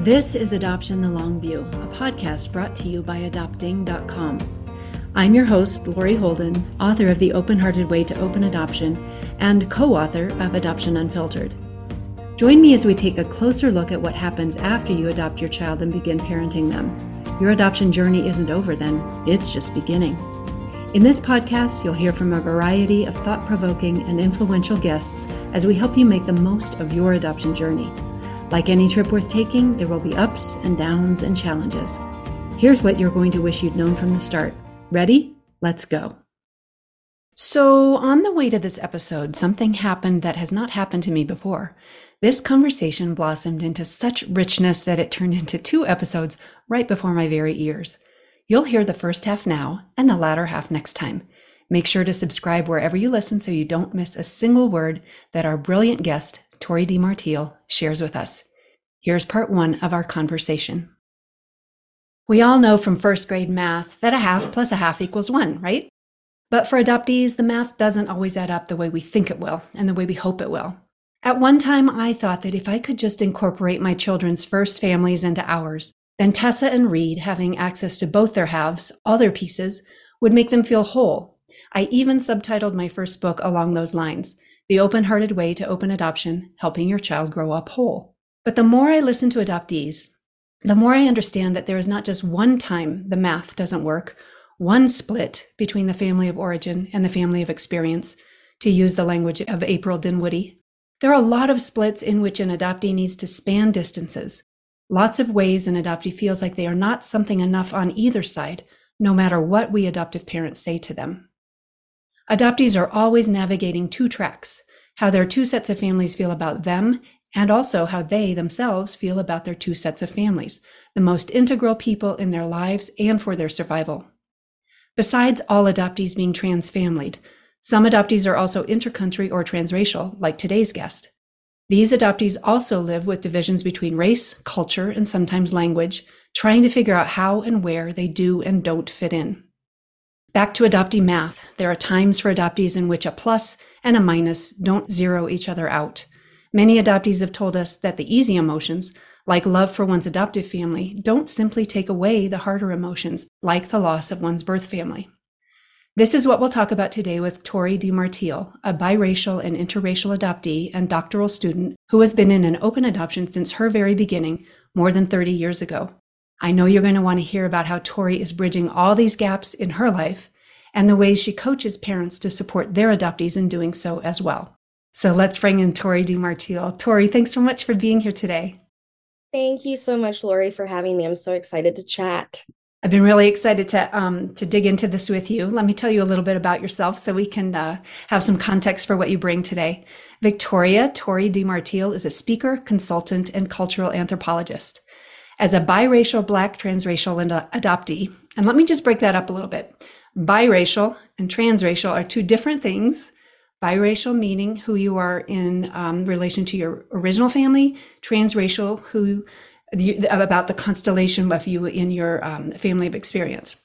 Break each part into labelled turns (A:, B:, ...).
A: This is Adoption the Long View, a podcast brought to you by adopting.com. I'm your host, Lori Holden, author of The Open-Hearted Way to Open Adoption and co-author of Adoption Unfiltered. Join me as we take a closer look at what happens after you adopt your child and begin parenting them. Your adoption journey isn't over then, it's just beginning. In this podcast, you'll hear from a variety of thought-provoking and influential guests as we help you make the most of your adoption journey. Like any trip worth taking, there will be ups and downs and challenges. Here's what you're going to wish you'd known from the start. Ready? Let's go. So, on the way to this episode, something happened that has not happened to me before. This conversation blossomed into such richness that it turned into 2 episodes right before my very ears. You'll hear the first half now and the latter half next time. Make sure to subscribe wherever you listen so you don't miss a single word that our brilliant guest, Tori DiMartile, shares with us. Here's part 1 of our conversation. We all know from first grade math that a half plus a half equals 1, right? But for adoptees, the math doesn't always add up the way we think it will and the way we hope it will. At one time, I thought that if I could just incorporate my children's first families into ours, then Tessa and Reed, having access to both their halves, all their pieces, would make them feel whole. I even subtitled my first book along those lines, The Open-Hearted Way to Open Adoption, Helping Your Child Grow Up Whole. But the more I listen to adoptees, the more I understand that there is not just one time the math doesn't work, one split between the family of origin and the family of experience, to use the language of April Dinwiddie. There are a lot of splits in which an adoptee needs to span distances. Lots of ways an adoptee feels like they are not something enough on either side, no matter what we adoptive parents say to them. Adoptees are always navigating 2 tracks, how their 2 sets of families feel about them, and also how they themselves feel about their 2 sets of families, the most integral people in their lives and for their survival. Besides all adoptees being trans-familied, some adoptees are also intercountry or transracial, like today's guest. These adoptees also live with divisions between race, culture, and sometimes language, trying to figure out how and where they do and don't fit in. Back to adoptee math, there are times for adoptees in which a plus and a minus don't zero each other out. Many adoptees have told us that the easy emotions, like love for one's adoptive family, don't simply take away the harder emotions, like the loss of one's birth family. This is what we'll talk about today with Tori DiMartile, a biracial and interracial adoptee and doctoral student who has been in an open adoption since her very beginning, more than 30 years ago. I know you're going to want to hear about how Tori is bridging all these gaps in her life and the ways she coaches parents to support their adoptees in doing so as well. So let's bring in Tori DiMartile. Tori, thanks so much for being here today.
B: Thank you so much, Lori, for having me. I'm so excited to chat.
A: I've been really excited to dig into this with you. Let me tell you a little bit about yourself so we can have some context for what you bring today. Victoria Tori DiMartile is a speaker, consultant, and cultural anthropologist. As a biracial Black transracial adoptee, and let me just break that up a little bit. Biracial and transracial are 2 different things. Biracial meaning who you are in relation to your original family, transracial about the constellation of you in your family of experience.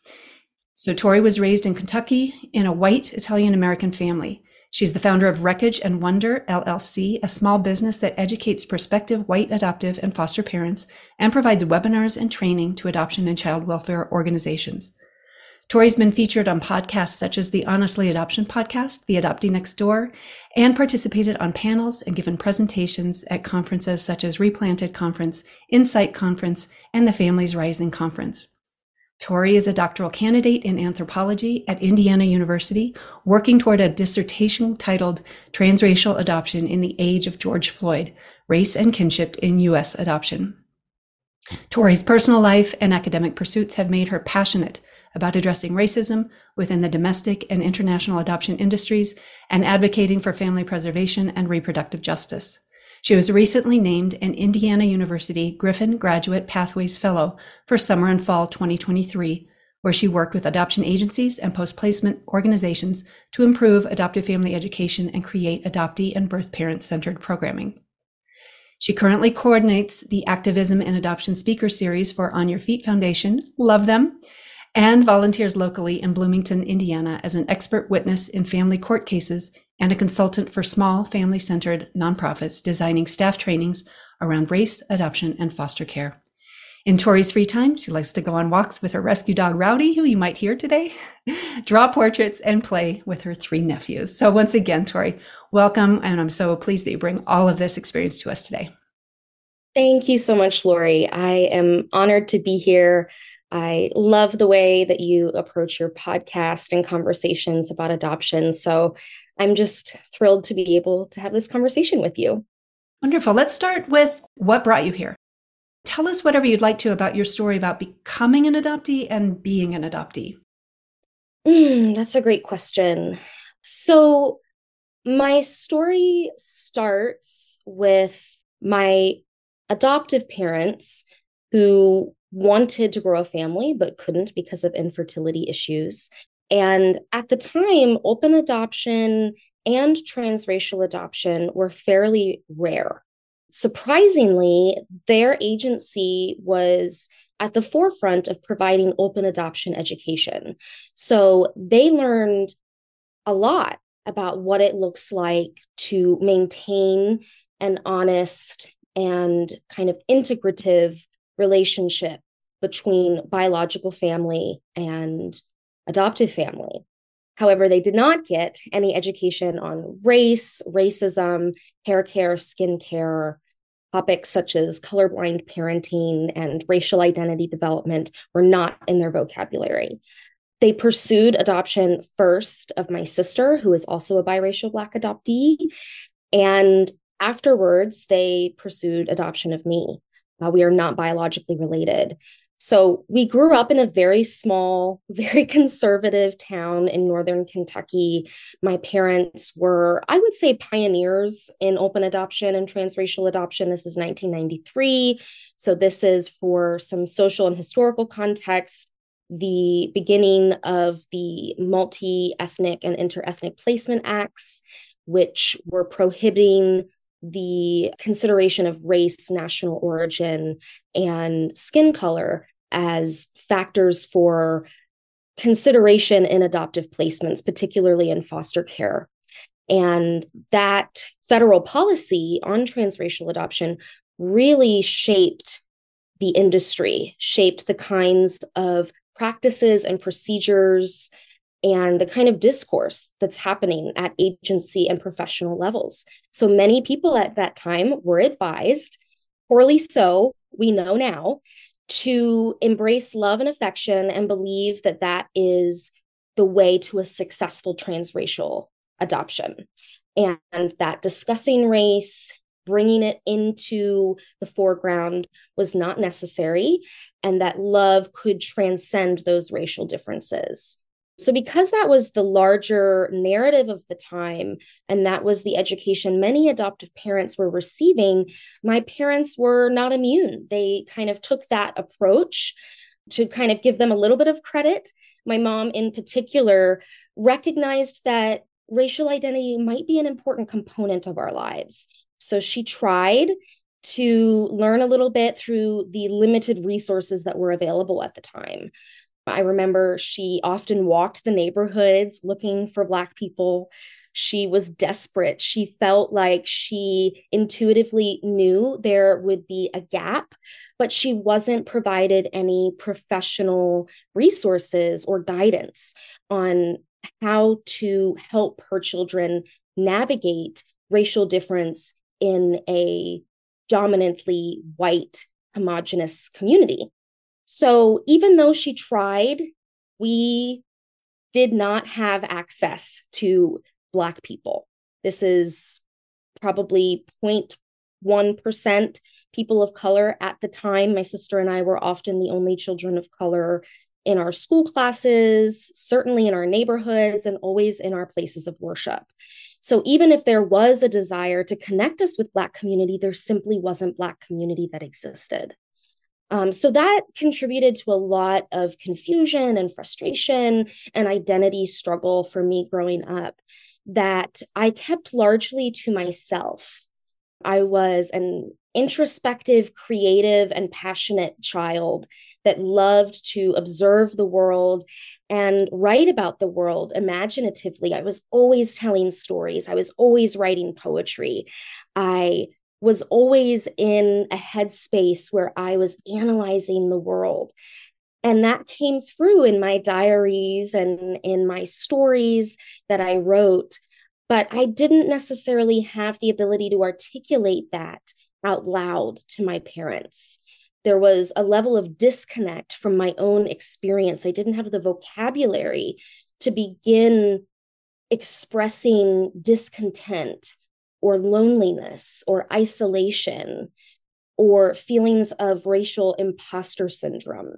A: So Tori was raised in Kentucky in a white Italian-American family. She's the founder of Wreckage and Wonder, LLC, a small business that educates prospective white adoptive and foster parents and provides webinars and training to adoption and child welfare organizations. Tori's been featured on podcasts such as the Honestly Adoption podcast, The Adoptee Next Door, and participated on panels and given presentations at conferences such as Replanted Conference, Insight Conference, and the Families Rising Conference. Tori is a doctoral candidate in anthropology at Indiana University, working toward a dissertation titled Transracial Adoption in the Age of George Floyd, Race and Kinship in U.S. Adoption. Tori's personal life and academic pursuits have made her passionate about addressing racism within the domestic and international adoption industries and advocating for family preservation and reproductive justice. She was recently named an Indiana University Griffin Graduate Pathways Fellow for summer and fall 2023, where she worked with adoption agencies and post-placement organizations to improve adoptive family education and create adoptee and birth parent-centered programming. She currently coordinates the Activism and Adoption Speaker Series for On Your Feet Foundation, love them, and volunteers locally in Bloomington, Indiana as an expert witness in family court cases and a consultant for small family-centered nonprofits designing staff trainings around race, adoption, and foster care. In Tori's free time, she likes to go on walks with her rescue dog, Rowdy, who you might hear today, draw portraits, and play with her 3 nephews. So once again, Tori, welcome. And I'm so pleased that you bring all of this experience to us today.
B: Thank you so much, Lori. I am honored to be here. I love the way that you approach your podcast and conversations about adoption. So I'm just thrilled to be able to have this conversation with you.
A: Wonderful. Let's start with what brought you here. Tell us whatever you'd like to about your story about becoming an adoptee and being an adoptee.
B: That's a great question. So my story starts with my adoptive parents who wanted to grow a family but couldn't because of infertility issues. And at the time, open adoption and transracial adoption were fairly rare. Surprisingly, their agency was at the forefront of providing open adoption education. So they learned a lot about what it looks like to maintain an honest and kind of integrative relationship between biological family and adoptive family. However, they did not get any education on race, racism, hair care, skin care. Topics such as colorblind parenting and racial identity development were not in their vocabulary. They pursued adoption first of my sister, who is also a biracial Black adoptee. And afterwards, they pursued adoption of me. We are not biologically related. So we grew up in a very small, very conservative town in northern Kentucky. My parents were, I would say, pioneers in open adoption and transracial adoption. This is 1993. So this is, for some social and historical context, the beginning of the Multi-Ethnic and Inter-Ethnic Placement Acts, which were prohibiting the consideration of race, national origin, and skin color as factors for consideration in adoptive placements, particularly in foster care. And that federal policy on transracial adoption really shaped the industry, shaped the kinds of practices and procedures and the kind of discourse that's happening at agency and professional levels. So many people at that time were advised, poorly so, we know now, to embrace love and affection and believe that that is the way to a successful transracial adoption. And that discussing race, bringing it into the foreground was not necessary, and that love could transcend those racial differences. So because that was the larger narrative of the time, and that was the education many adoptive parents were receiving, my parents were not immune. They kind of took that approach. To kind of give them a little bit of credit, my mom in particular recognized that racial identity might be an important component of our lives. So she tried to learn a little bit through the limited resources that were available at the time. I remember she often walked the neighborhoods looking for Black people. She was desperate. She felt like she intuitively knew there would be a gap, but she wasn't provided any professional resources or guidance on how to help her children navigate racial difference in a dominantly white, homogenous community. So even though she tried, we did not have access to Black people. This is probably 0.1% people of color at the time. My sister and I were often the only children of color in our school classes, certainly in our neighborhoods, and always in our places of worship. So even if there was a desire to connect us with Black community, there simply wasn't Black community that existed. So that contributed to a lot of confusion and frustration and identity struggle for me growing up that I kept largely to myself. I was an introspective, creative, and passionate child that loved to observe the world and write about the world imaginatively. I was always telling stories. I was always writing poetry. I was always in a headspace where I was analyzing the world. And that came through in my diaries and in my stories that I wrote. But I didn't necessarily have the ability to articulate that out loud to my parents. There was a level of disconnect from my own experience. I didn't have the vocabulary to begin expressing discontent or loneliness or isolation or feelings of racial imposter syndrome,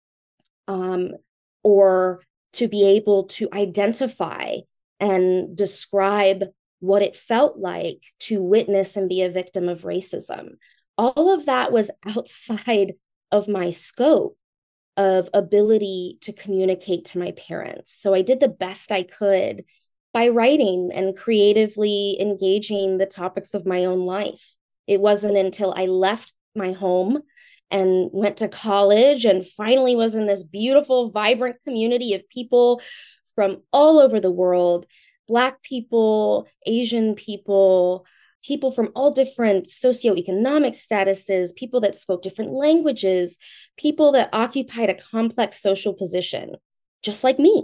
B: or to be able to identify and describe what it felt like to witness and be a victim of racism. All of that was outside of my scope of ability to communicate to my parents. So I did the best I could by writing and creatively engaging the topics of my own life. It wasn't until I left my home and went to college and finally was in this beautiful, vibrant community of people from all over the world, Black people, Asian people, people from all different socioeconomic statuses, people that spoke different languages, people that occupied a complex social position, just like me.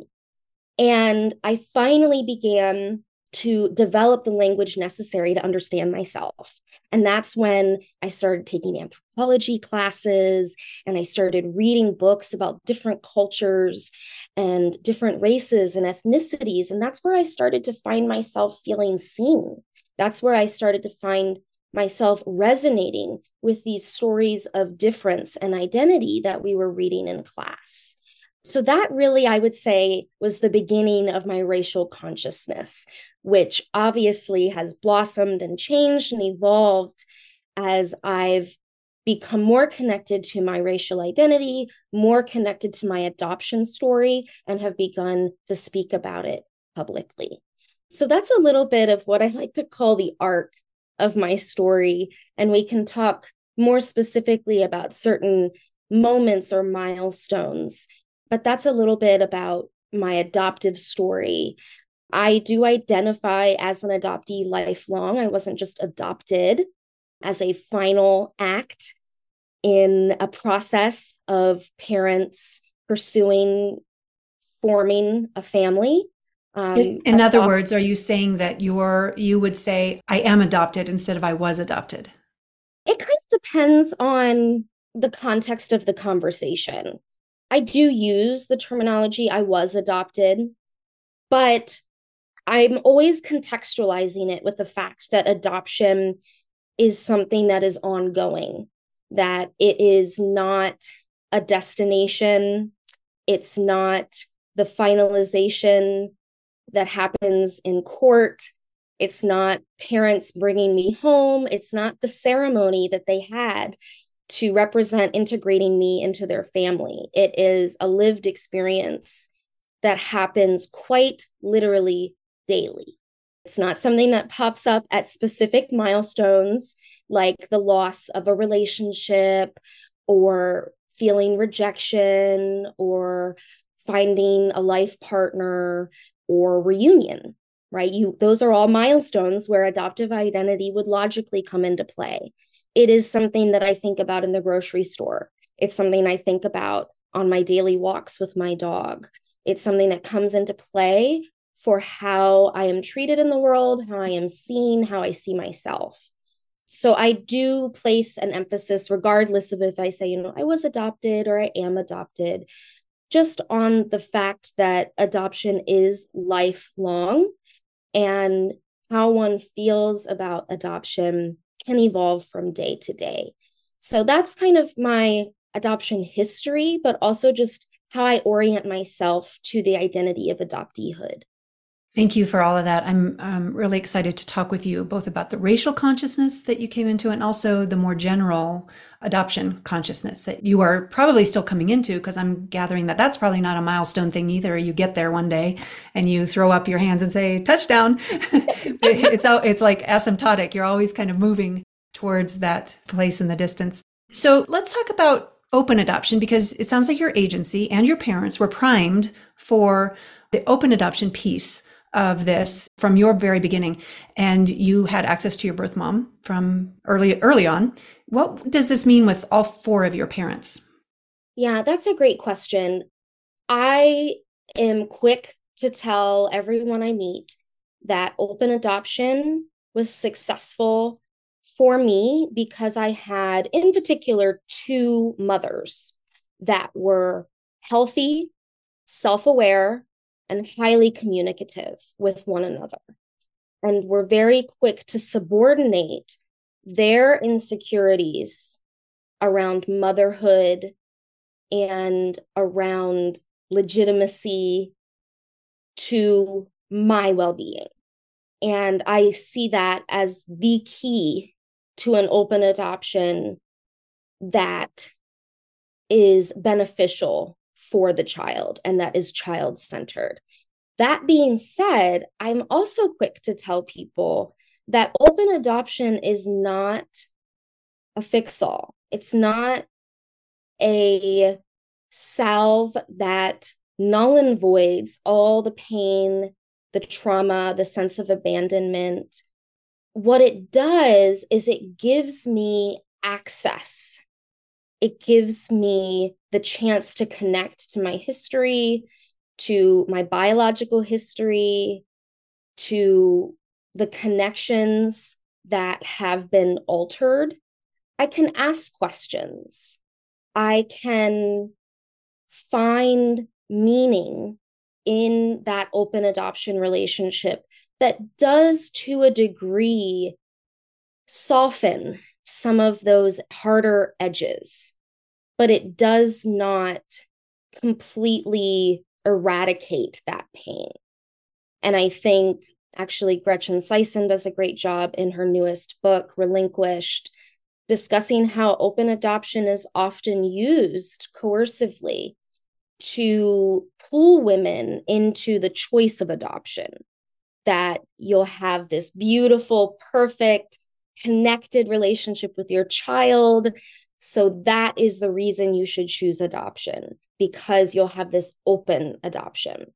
B: And I finally began to develop the language necessary to understand myself. And that's when I started taking anthropology classes and I started reading books about different cultures and different races and ethnicities. And that's where I started to find myself feeling seen. That's where I started to find myself resonating with these stories of difference and identity that we were reading in class. So that really, I would say, was the beginning of my racial consciousness, which obviously has blossomed and changed and evolved as I've become more connected to my racial identity, more connected to my adoption story, and have begun to speak about it publicly. So that's a little bit of what I like to call the arc of my story. And we can talk more specifically about certain moments or milestones. But that's a little bit about my adoptive story. I do identify as an adoptee lifelong. I wasn't just adopted as a final act in a process of parents pursuing forming a family.
A: In other words, are you saying that you would say, I am adopted instead of I was adopted?
B: It kind of depends on the context of the conversation. I do use the terminology I was adopted, but I'm always contextualizing it with the fact that adoption is something that is ongoing, that it is not a destination. It's not the finalization that happens in court. It's not parents bringing me home. It's not the ceremony that they had to represent integrating me into their family. It is a lived experience that happens quite literally daily. It's not something that pops up at specific milestones like the loss of a relationship or feeling rejection or finding a life partner or reunion, right? Those are all milestones where adoptive identity would logically come into play. It is something that I think about in the grocery store. It's something I think about on my daily walks with my dog. It's something that comes into play for how I am treated in the world, how I am seen, how I see myself. So I do place an emphasis, regardless of if I say, I was adopted or I am adopted, just on the fact that adoption is lifelong and how one feels about adoption can evolve from day to day. So that's kind of my adoption history, but also just how I orient myself to the identity of adopteehood.
A: Thank you for all of that. I'm really excited to talk with you both about the racial consciousness that you came into and also the more general adoption consciousness that you are probably still coming into, because I'm gathering that that's probably not a milestone thing either. You get there one day and you throw up your hands and say, touchdown. It's like asymptotic. You're always kind of moving towards that place in the distance. So let's talk about open adoption, because it sounds like your agency and your parents were primed for the open adoption piece of this from your very beginning, and you had access to your birth mom from early on. What does this mean with all four of your parents?
B: Yeah, that's a great question. I am quick to tell everyone I meet that open adoption was successful for me because I had, in particular, two mothers that were healthy, self aware, and highly communicative with one another, and were very quick to subordinate their insecurities around motherhood and around legitimacy to my well-being. And I see that as the key to an open adoption that is beneficial for the child and that is child-centered. That being said, I'm also quick to tell people that open adoption is not a fix-all. It's not a salve that null and voids all the pain, the trauma, the sense of abandonment. What it does is it gives me access. It gives me the chance to connect to my history, to my biological history, to the connections that have been altered. I can ask questions. I can find meaning in that open adoption relationship that does, to a degree, soften some of those harder edges, but it does not completely eradicate that pain. And I think actually Gretchen Sison does a great job in her newest book, Relinquished, discussing how open adoption is often used coercively to pull women into the choice of adoption, that you'll have this beautiful, perfect, connected relationship with your child. So that is the reason you should choose adoption, because you'll have this open adoption.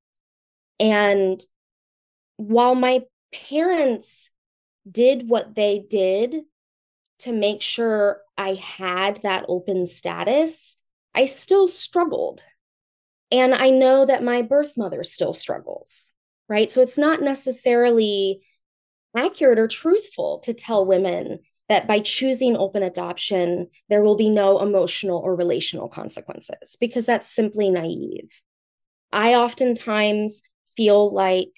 B: And while my parents did what they did to make sure I had that open status, I still struggled. And I know that my birth mother still struggles, right? So it's not necessarily accurate or truthful to tell women that by choosing open adoption, there will be no emotional or relational consequences, because that's simply naive. I oftentimes feel like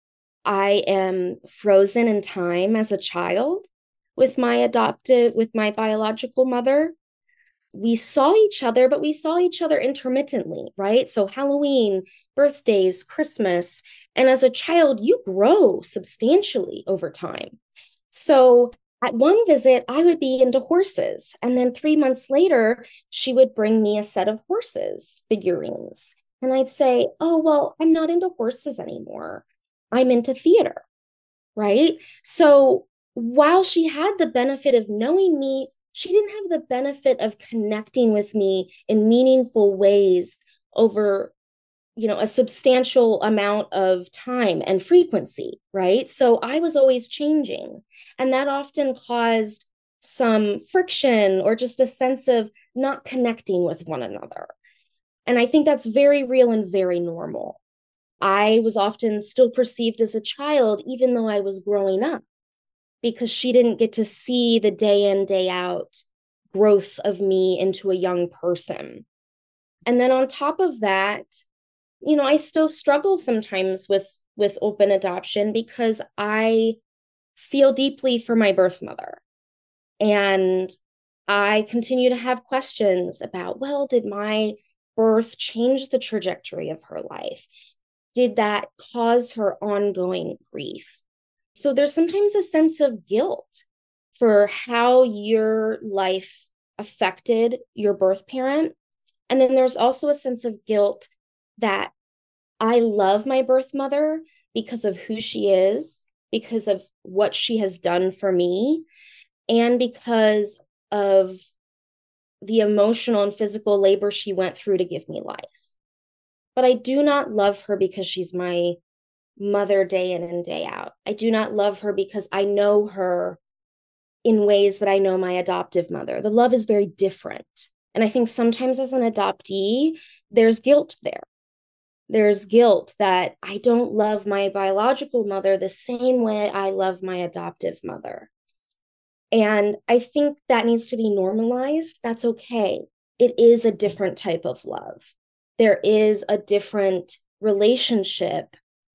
B: I am frozen in time as a child with my biological mother. We saw each other, but we saw each other intermittently, right? So Halloween, birthdays, Christmas. And as a child, you grow substantially over time. So at one visit, I would be into horses. And then 3 months later, she would bring me a set of horses figurines. And I'd say, oh, well, I'm not into horses anymore. I'm into theater, right? So while she had the benefit of knowing me, she didn't have the benefit of connecting with me in meaningful ways over, a substantial amount of time and frequency, right? So I was always changing, and that often caused some friction or just a sense of not connecting with one another. And I think that's very real and very normal. I was often still perceived as a child, even though I was growing up, because she didn't get to see the day in, day out growth of me into a young person. And then on top of that, I still struggle sometimes with open adoption because I feel deeply for my birth mother. And I continue to have questions about, well, did my birth change the trajectory of her life? Did that cause her ongoing grief? So there's sometimes a sense of guilt for how your life affected your birth parent. And then there's also a sense of guilt that I love my birth mother because of who she is, because of what she has done for me, and because of the emotional and physical labor she went through to give me life. But I do not love her because she's my mother day in and day out. I do not love her because I know her in ways that I know my adoptive mother. The love is very different. And I think sometimes as an adoptee, there's guilt there. There's guilt that I don't love my biological mother the same way I love my adoptive mother. And I think that needs to be normalized. That's okay. It is a different type of love. There is a different relationship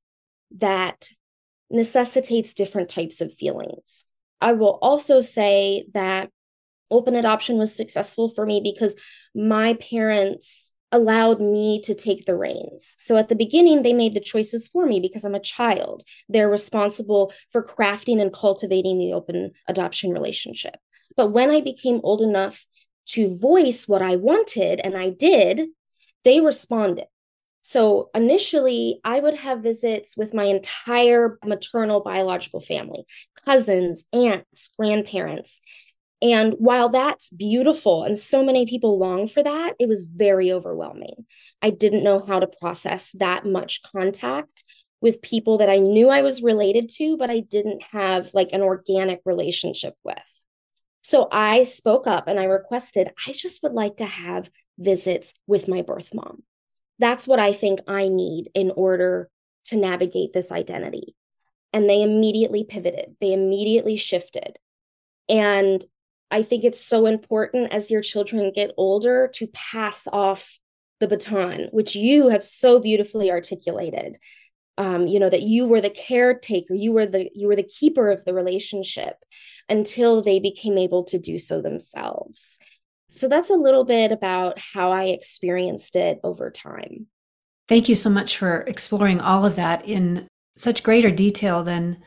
B: that necessitates different types of feelings. I will also say that open adoption was successful for me because my parents allowed me to take the reins. So at the beginning, they made the choices for me because I'm a child. They're responsible for crafting and cultivating the open adoption relationship. But when I became old enough to voice what I wanted, and I did, they responded. So initially, I would have visits with my entire maternal biological family, cousins, aunts, grandparents. And while that's beautiful and so many people long for that, it was very overwhelming. I didn't know how to process that much contact with people that I knew I was related to, but I didn't have like an organic relationship with. So I spoke up and I requested, I just would like to have visits with my birth mom. That's what I think I need in order to navigate this identity. And they immediately pivoted, they immediately shifted. And I think it's so important as your children get older to pass off the baton, which you have so beautifully articulated. That you were the caretaker, you were the keeper of the relationship until they became able to do so themselves. So that's a little bit about how I experienced it over time.
A: Thank you so much for exploring all of that in such greater detail than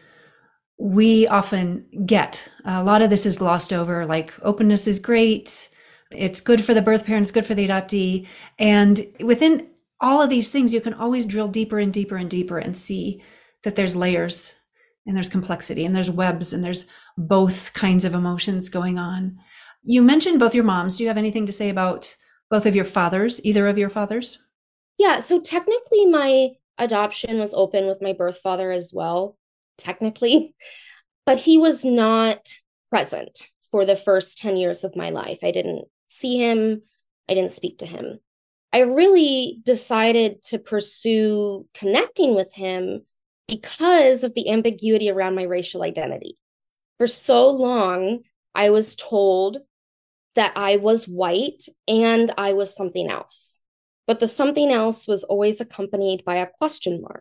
A: we often get. A lot of this is glossed over, like openness is great. It's good for the birth parent, it's good for the adoptee. And within all of these things, you can always drill deeper and deeper and deeper and see that there's layers and there's complexity and there's webs and there's both kinds of emotions going on. You mentioned both your moms. Do you have anything to say about both of your fathers, either of your fathers?
B: Yeah, so technically my adoption was open with my birth father as well, technically, but he was not present for the first 10 years of my life. I didn't see him, I didn't speak to him. I really decided to pursue connecting with him because of the ambiguity around my racial identity. For so long, I was told that I was white and I was something else. But the something else was always accompanied by a question mark.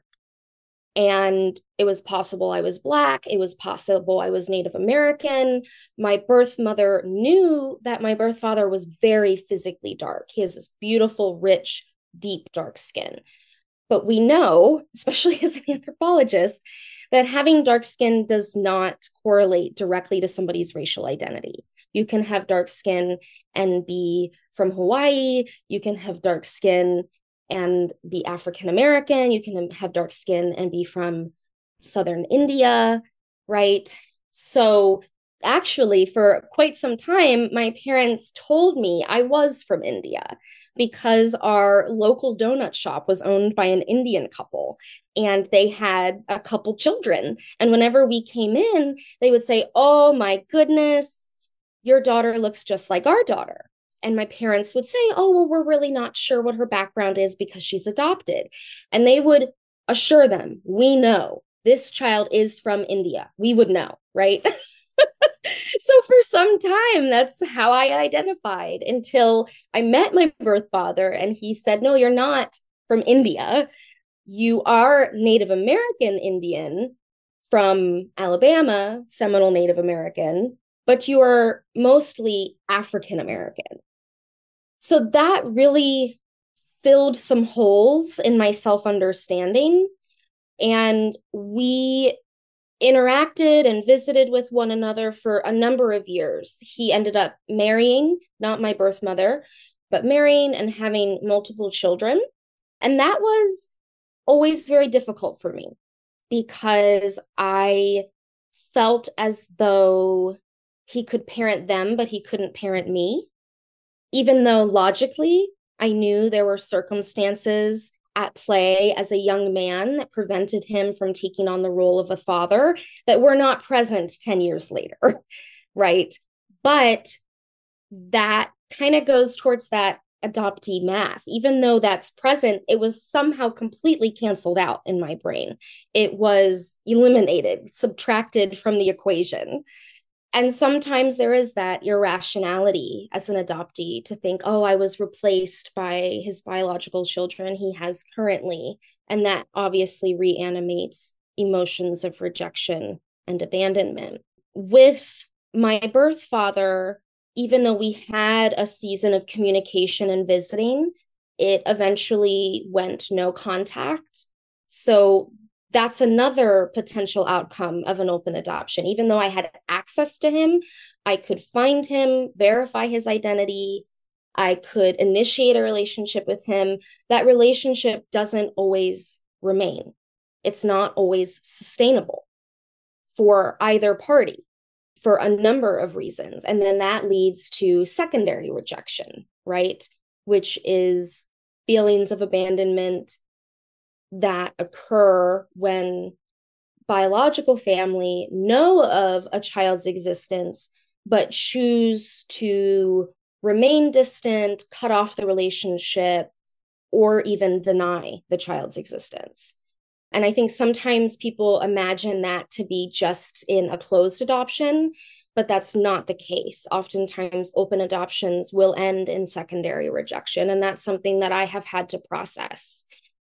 B: And it was possible I was Black. It was possible I was Native American. My birth mother knew that my birth father was very physically dark. He has this beautiful, rich, deep, dark skin. But we know, especially as an anthropologist, that having dark skin does not correlate directly to somebody's racial identity. You can have dark skin and be from Hawaii. You can have dark skin and be African American. You can have dark skin and be from Southern India, right? So actually, for quite some time, my parents told me I was from India because our local donut shop was owned by an Indian couple and they had a couple children. And whenever we came in, they would say, "Oh my goodness, your daughter looks just like our daughter." And my parents would say, "Oh, well, we're really not sure what her background is because she's adopted." And they would assure them, "We know this child is from India. We would know, right?" So for some time, that's how I identified until I met my birth father and he said, "No, you're not from India. You are Native American Indian from Alabama, Seminole Native American, but you are mostly African American." So that really filled some holes in my self-understanding. And we interacted and visited with one another for a number of years. He ended up marrying, not my birth mother, but marrying and having multiple children. And that was always very difficult for me because I felt as though he could parent them, but he couldn't parent me. Even though logically, I knew there were circumstances at play as a young man that prevented him from taking on the role of a father that were not present 10 years later, right? But that kind of goes towards that adoptee math. Even though that's present, it was somehow completely canceled out in my brain. It was eliminated, subtracted from the equation. And sometimes there is that irrationality as an adoptee to think, oh, I was replaced by his biological children he has currently. And that obviously reanimates emotions of rejection and abandonment. With my birth father, even though we had a season of communication and visiting, it eventually went no contact. So that's another potential outcome of an open adoption. Even though I had access to him, I could find him, verify his identity, I could initiate a relationship with him. That relationship doesn't always remain. It's not always sustainable for either party, for a number of reasons. And then that leads to secondary rejection, right? Which is feelings of abandonment that occur when biological family know of a child's existence, but choose to remain distant, cut off the relationship, or even deny the child's existence. And I think sometimes people imagine that to be just in a closed adoption, but that's not the case. Oftentimes, open adoptions will end in secondary rejection, and that's something that I have had to process.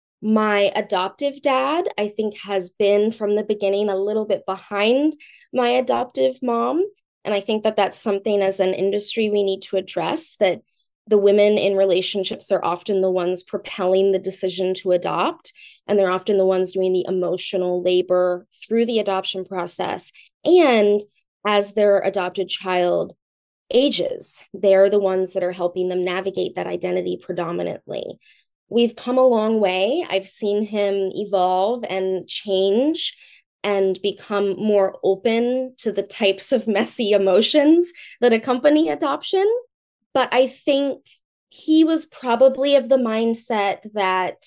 B: My adoptive dad, I think, has been from the beginning a little bit behind my adoptive mom. And I think that that's something as an industry we need to address, that the women in relationships are often the ones propelling the decision to adopt, and they're often the ones doing the emotional labor through the adoption process. And as their adopted child ages, they're the ones that are helping them navigate that identity predominantly. We've come a long way. I've seen him evolve and change and become more open to the types of messy emotions that accompany adoption. But I think he was probably of the mindset that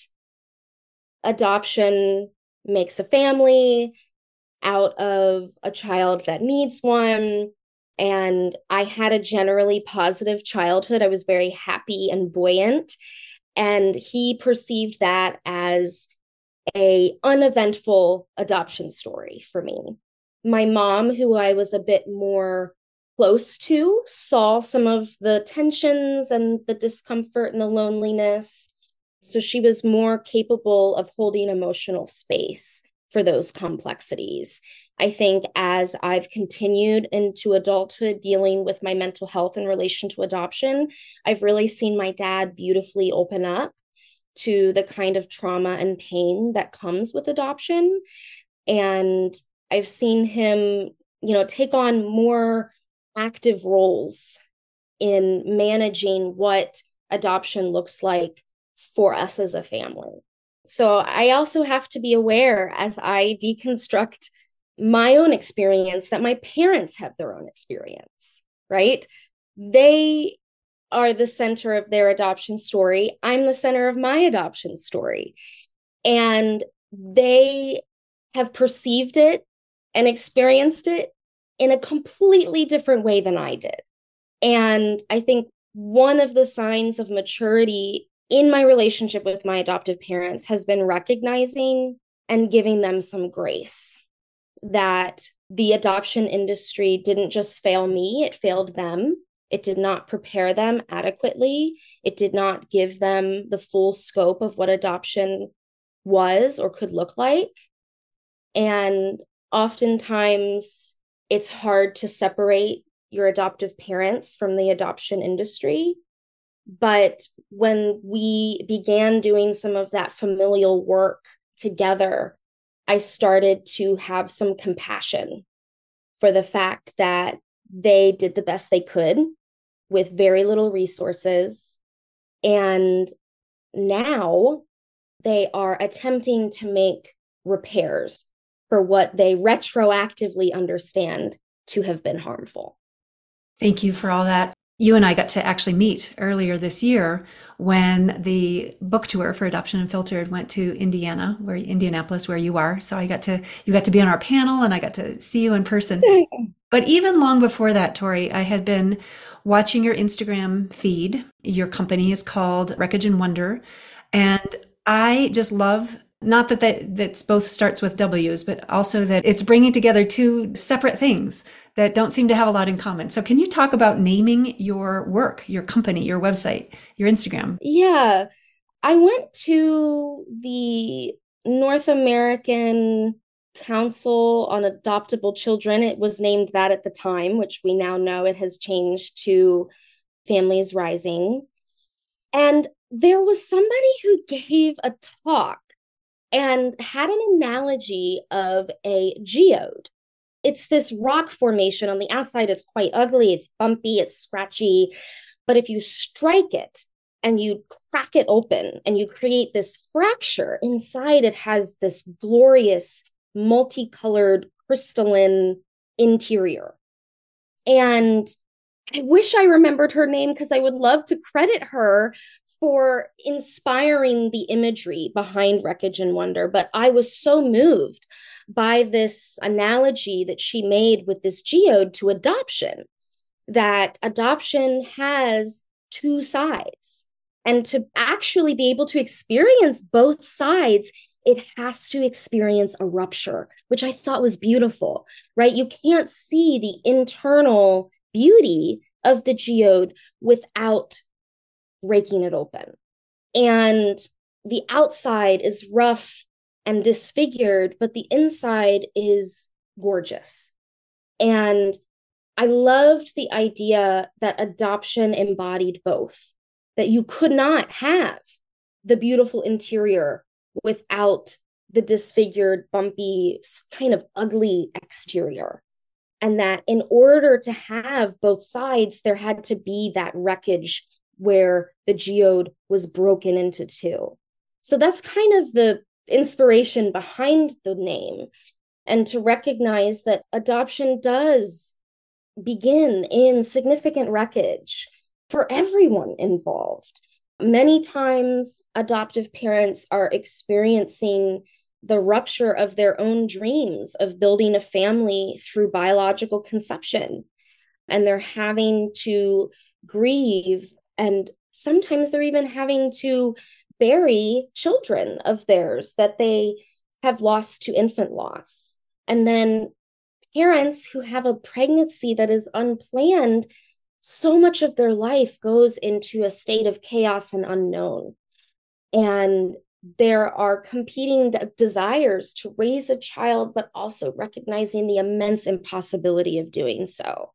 B: adoption makes a family out of a child that needs one. And I had a generally positive childhood. I was very happy and buoyant. And he perceived that as an uneventful adoption story for me. My mom, who I was a bit more close to, saw some of the tensions and the discomfort and the loneliness. So she was more capable of holding emotional space for those complexities. I think as I've continued into adulthood dealing with my mental health in relation to adoption, I've really seen my dad beautifully open up to the kind of trauma and pain that comes with adoption. And I've seen him, take on more active roles in managing what adoption looks like for us as a family. So I also have to be aware as I deconstruct my own experience that my parents have their own experience, right? They are the center of their adoption story. I'm the center of my adoption story. And they have perceived it and experienced it in a completely different way than I did. And I think one of the signs of maturity in my relationship with my adoptive parents has been recognizing and giving them some grace, that the adoption industry didn't just fail me, it failed them. It did not prepare them adequately. It did not give them the full scope of what adoption was or could look like. And oftentimes it's hard to separate your adoptive parents from the adoption industry. But when we began doing some of that familial work together, I started to have some compassion for the fact that they did the best they could with very little resources. And now they are attempting to make repairs for what they retroactively understand to have been harmful.
A: Thank you for all that. you and I got to actually meet earlier this year when the book tour for Adoption Unfiltered went to Indianapolis, where you are. So you got to be on our panel and I got to see you in person. But even long before that, Tori, I had been watching your Instagram feed. Your company is called Wreckage and Wonder. And I just love not that's both starts with W's, but also that it's bringing together two separate things that don't seem to have a lot in common. So can you talk about naming your work, your company, your website, your Instagram?
B: Yeah, I went to the North American Council on Adoptable Children. It was named that at the time, which we now know it has changed to Families Rising. And there was somebody who gave a talk and had an analogy of a geode. It's this rock formation. On the outside, it's quite ugly, it's bumpy, it's scratchy. But if you strike it and you crack it open and you create this fracture, inside it has this glorious, multicolored, crystalline interior. And I wish I remembered her name because I would love to credit her for inspiring the imagery behind Wreckage and Wonder. But I was so moved by this analogy that she made with this geode to adoption, that adoption has two sides. And to actually be able to experience both sides, it has to experience a rupture, which I thought was beautiful, right? You can't see the internal beauty of the geode without breaking it open. And the outside is rough and disfigured, but the inside is gorgeous. And I loved the idea that adoption embodied both, that you could not have the beautiful interior without the disfigured, bumpy, kind of ugly exterior. And that in order to have both sides, there had to be that wreckage where the geode was broken into two. So that's kind of the inspiration behind the name, and to recognize that adoption does begin in significant wreckage for everyone involved. Many times, adoptive parents are experiencing the rupture of their own dreams of building a family through biological conception. And they're having to grieve, and sometimes they're even having to bury children of theirs that they have lost to infant loss. And then parents who have a pregnancy that is unplanned, so much of their life goes into a state of chaos and unknown. And there are competing desires to raise a child, but also recognizing the immense impossibility of doing so.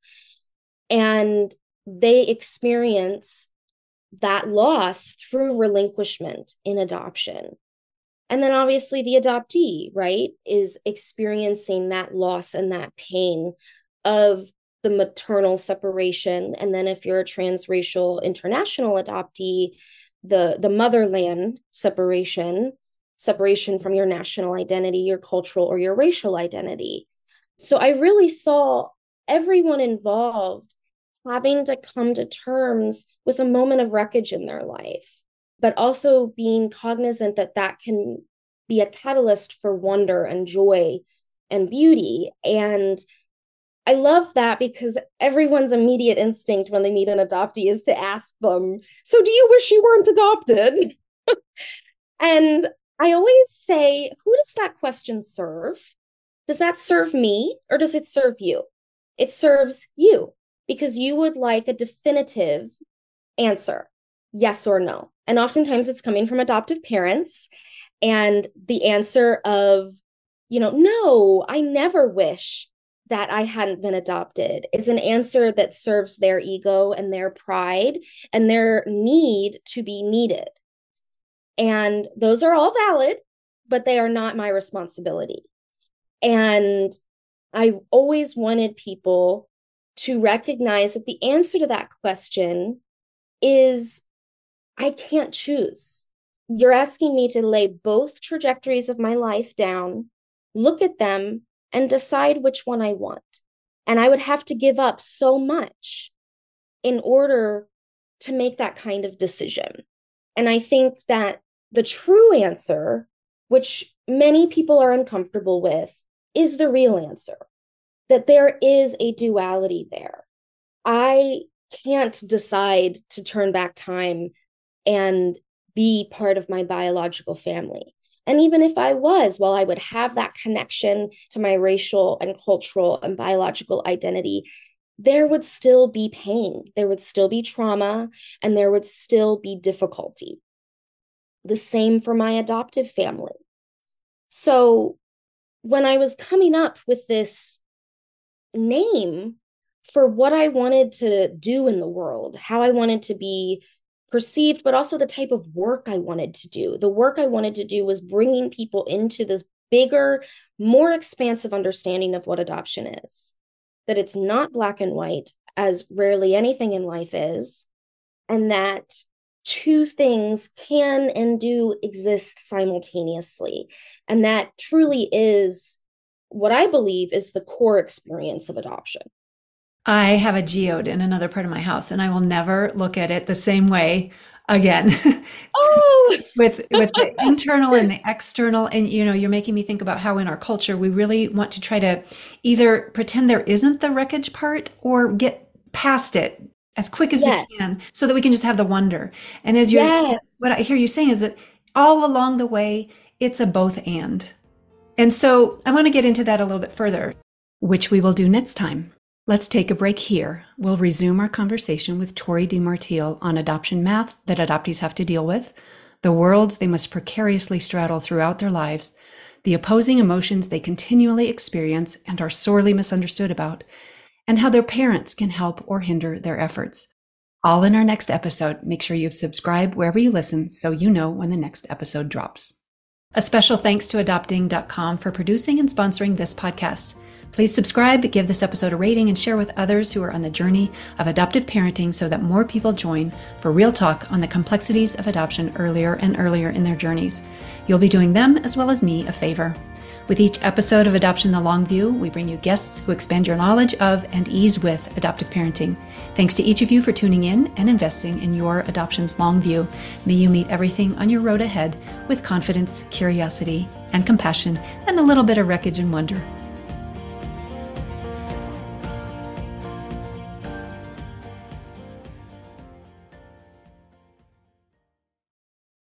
B: And they experience that loss through relinquishment in adoption. And then obviously the adoptee, right, is experiencing that loss and that pain of the maternal separation. And then if you're a transracial international adoptee, the motherland separation from your national identity, your cultural or your racial identity. So I really saw everyone involved having to come to terms with a moment of wreckage in their life, but also being cognizant that that can be a catalyst for wonder and joy and beauty. And I love that because everyone's immediate instinct when they meet an adoptee is to ask them, so do you wish you weren't adopted? And I always say, who does that question serve? Does that serve me or does it serve you? It serves you because you would like a definitive answer, yes or no. And oftentimes it's coming from adoptive parents. And the answer of, no, I never wish that I hadn't been adopted is an answer that serves their ego and their pride and their need to be needed. And those are all valid, but they are not my responsibility. And I always wanted people to recognize that the answer to that question is, I can't choose. You're asking me to lay both trajectories of my life down, look at them, and decide which one I want. And I would have to give up so much in order to make that kind of decision. And I think that the true answer, which many people are uncomfortable with, is the real answer, that there is a duality there. I can't decide to turn back time and be part of my biological family. And even if I was, while I would have that connection to my racial and cultural and biological identity, there would still be pain, there would still be trauma, and there would still be difficulty. The same for my adoptive family. So when I was coming up with this name for what I wanted to do in the world, how I wanted to be perceived, but also the type of work I wanted to do. The work I wanted to do was bringing people into this bigger, more expansive understanding of what adoption is, that it's not black and white, as rarely anything in life is, and that two things can and do exist simultaneously. And that truly is what I believe is the core experience of adoption.
A: I have a geode in another part of my house, and I will never look at it the same way again.
B: Oh,
A: with the internal and the external. And, you're making me think about how in our culture, we really want to try to either pretend there isn't the wreckage part or get past it as quick as we can so that we can just have the wonder. And as what I hear you saying is that all along the way, it's a both and. And so I want to get into that a little bit further, which we will do next time. Let's take a break here. We'll resume our conversation with Tori DeMartile on adoption math that adoptees have to deal with, the worlds they must precariously straddle throughout their lives, the opposing emotions they continually experience and are sorely misunderstood about, and how their parents can help or hinder their efforts. All in our next episode. Make sure you subscribe wherever you listen so you know when the next episode drops. A special thanks to adopting.com for producing and sponsoring this podcast. Please subscribe, give this episode a rating, and share with others who are on the journey of adoptive parenting so that more people join for real talk on the complexities of adoption earlier and earlier in their journeys. You'll be doing them as well as me a favor. With each episode of Adoption the Long View, we bring you guests who expand your knowledge of and ease with adoptive parenting. Thanks to each of you for tuning in and investing in your adoption's long view. May you meet everything on your road ahead with confidence, curiosity, and compassion, and a little bit of wreckage and wonder.